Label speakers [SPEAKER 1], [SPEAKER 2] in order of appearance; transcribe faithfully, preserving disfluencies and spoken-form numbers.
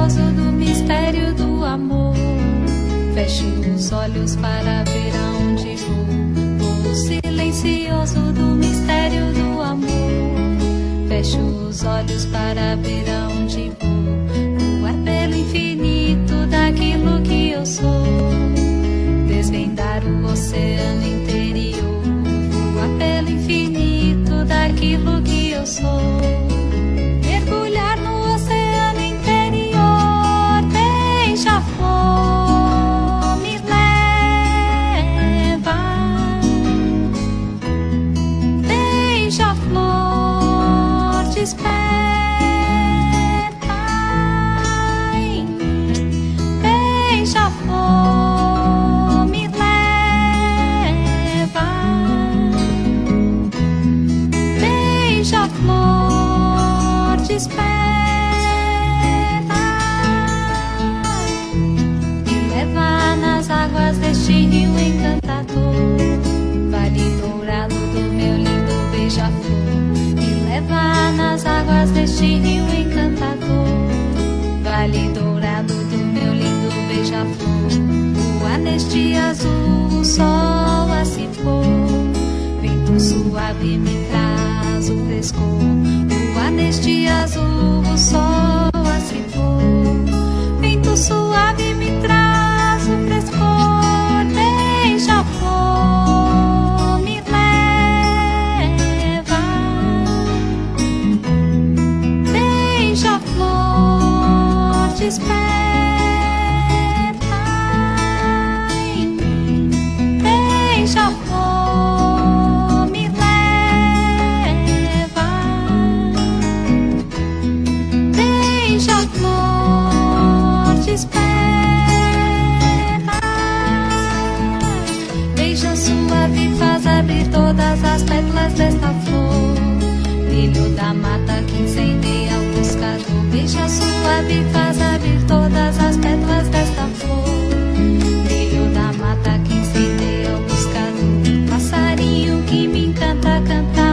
[SPEAKER 1] silencioso do mistério do amor. Fecho os olhos para ver aonde vou. Voo silencioso do mistério do amor. Fecho os olhos para ver aonde vou. Voar pelo infinito daquilo que eu sou. Desvendar o oceano interior. Voar pelo infinito daquilo que eu sou. Mergulhar no oceano interior. Deixa a flor me leva. Deixa a flor desperta. Deixa a flor me leva. Deixa a flor desperta. Me leva nas águas deste rio encantador. Vale dourado do meu lindo beija-flor. Me leva nas águas deste rio encantador. Vale dourado do meu lindo beija-flor. Voar neste azul, o sol a se pôr. Vento suave me traz o frescor. Voar neste azul, o sol a se pôr. Vento suave me traz o frescor. Deixa a flor me leva. Deixa a flor desperta. Deixa a flor me leva. Deixa a flor desperta. Beija suave faz abrir todas as pétalas desta flor. Brilho da mata que incendeia o buscador. Beija suave faz abrir todas as pétalas desta flor. Brilho da mata que incendeia o buscador. Passarinho que me encanta cantar.